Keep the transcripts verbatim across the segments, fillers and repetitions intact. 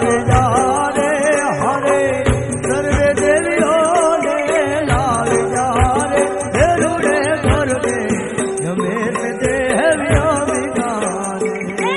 लाल जा रे हरे सर्वे देवियों ने लाल जा रे रुड़े घर में जमेत देवियों बिगारे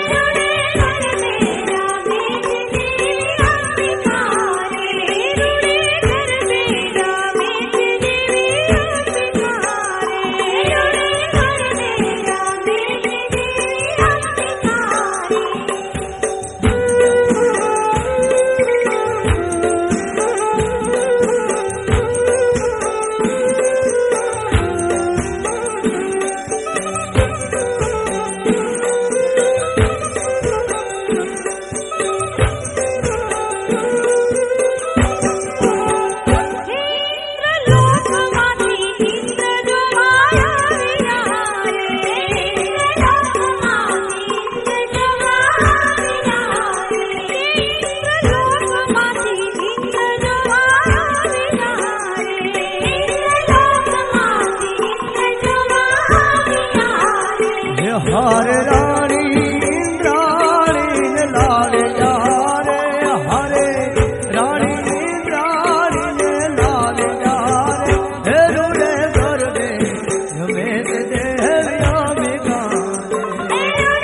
हर रानी इंद्राणी ने लाल जा रे हरे रानी इंद्राणी ने लाल जा रे रुड़े घर में जमेत देवियों बिगारे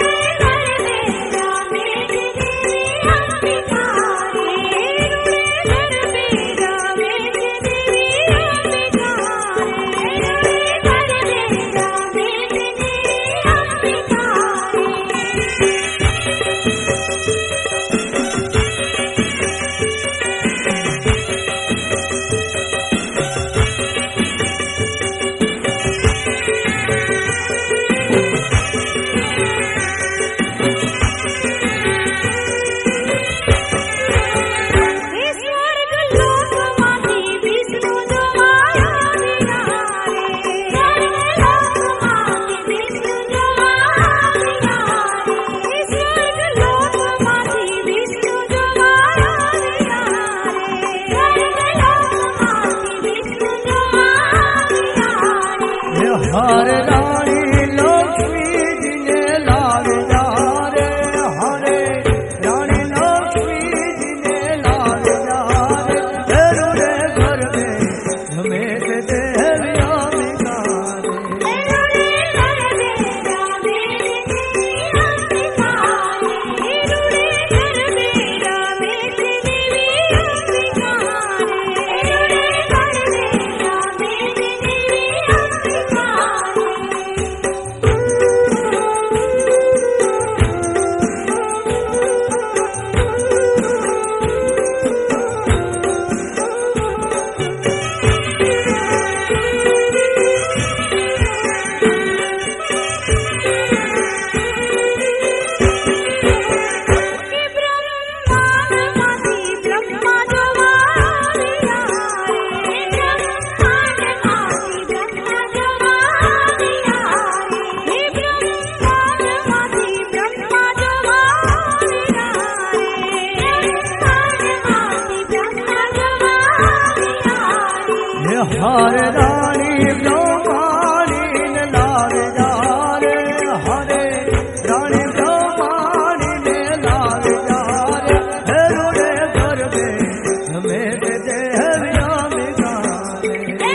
हर रानी लक्ष्मी जी ने लाल जा रे हरे रानी लक्ष्मी जी ने लाल जा रे रुड़े घर में जमेत देवियों बिगारे हर रानी ब्रह्माणी ने लाल जा रे हरे रानी ब्रह्माणी ने लाल जा रे रुड़े घर में जमेत देवियों बिगारे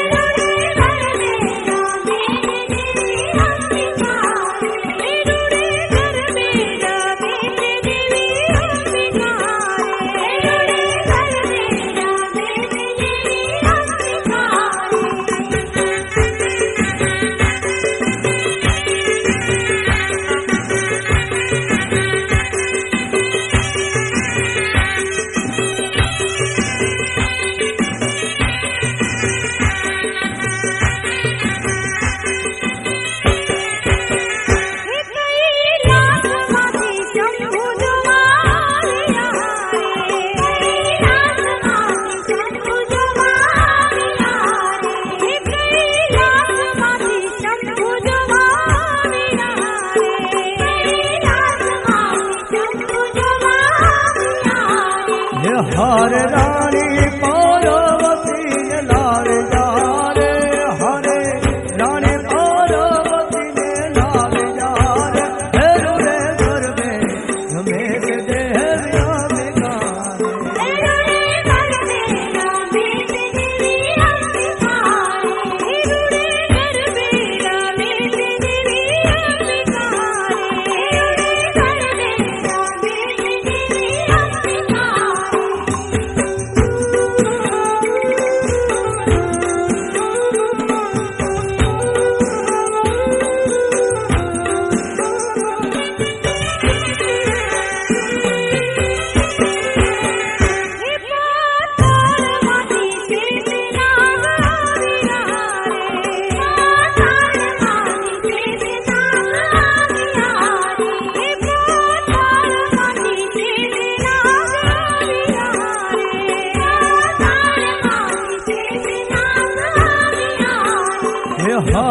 हर रानी पार्वती ने लाल जा रे हरे रानी पार्वती ने लाल जा रे रुड़े घर में जमेत देवियों बिगारे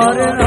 हरे